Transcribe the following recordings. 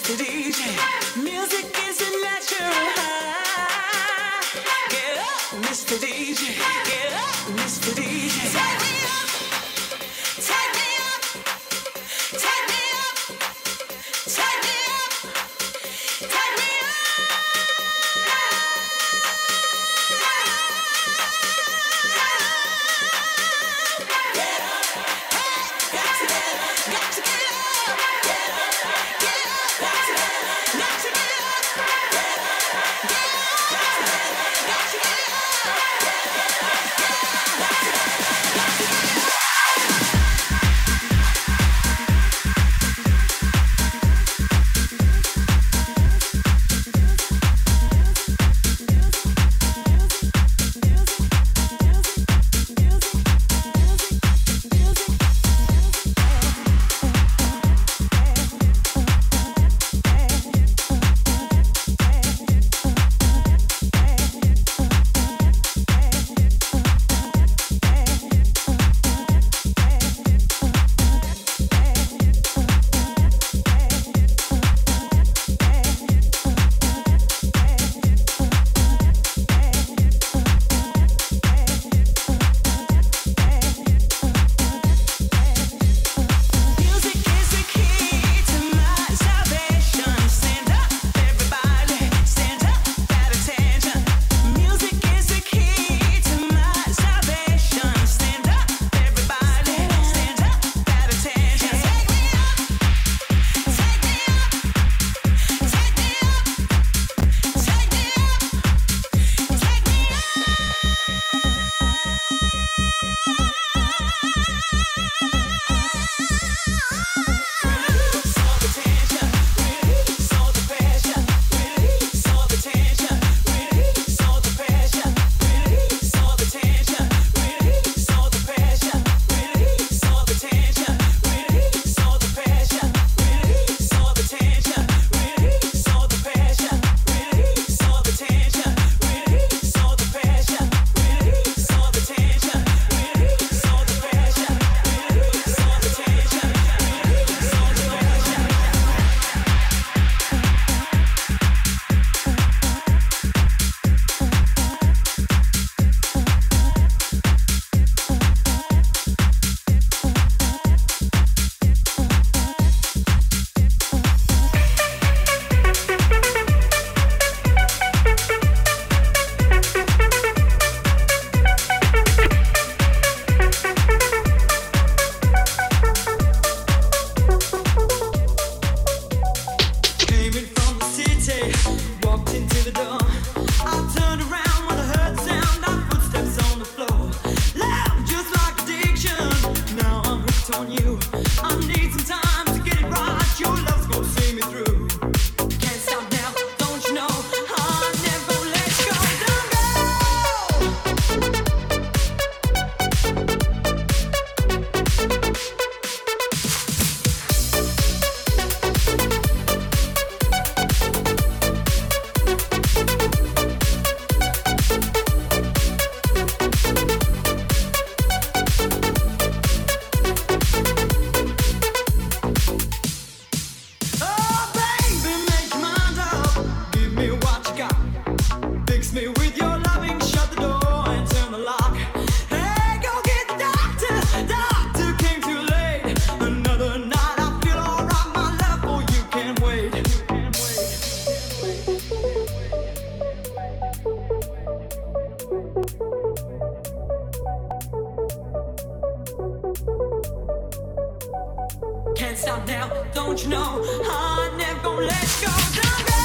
Mr. DJ. Music is a natural high. Get up, Mr. DJ. Get up, Mr. DJ. Take me up, take me up, take me up, take me up, take me up. Get up, hey, got to get up, got to get up. Get up, get up, got to get up, got to get up. Get up, get up, got to get up, got to get up. Can't stop now, don't you know? I'm never gonna let go. Don't go.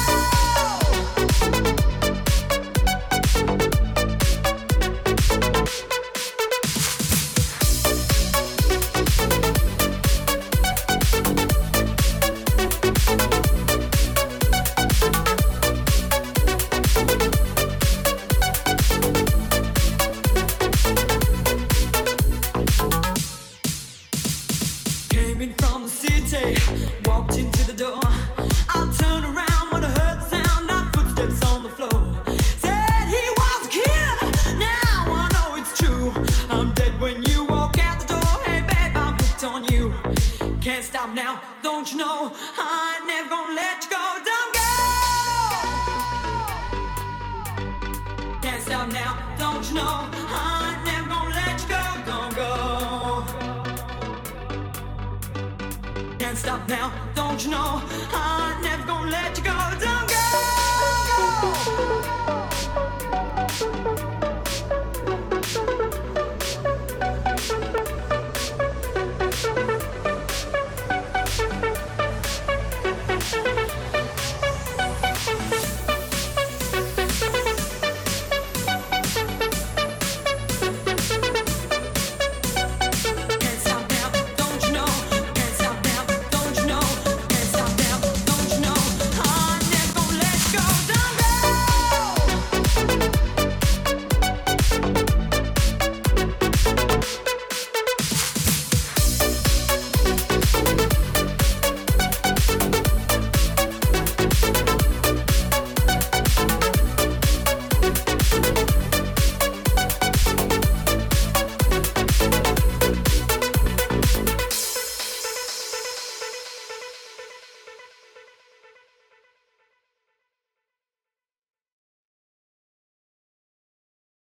Walked into the door. I turned around when I heard the sound of footsteps on the floor. Said he was a killer. Now I know it's true. I'm dead when you walk out the door. Hey babe, I'm hooked on you. Can't stop now, don't you know? I never gonna let you go. Don't go. Can't stop now, don't you know? I'm never gonna let you go. Don't go. Can't stop now, don't you know? I'm never gonna let you go. Don't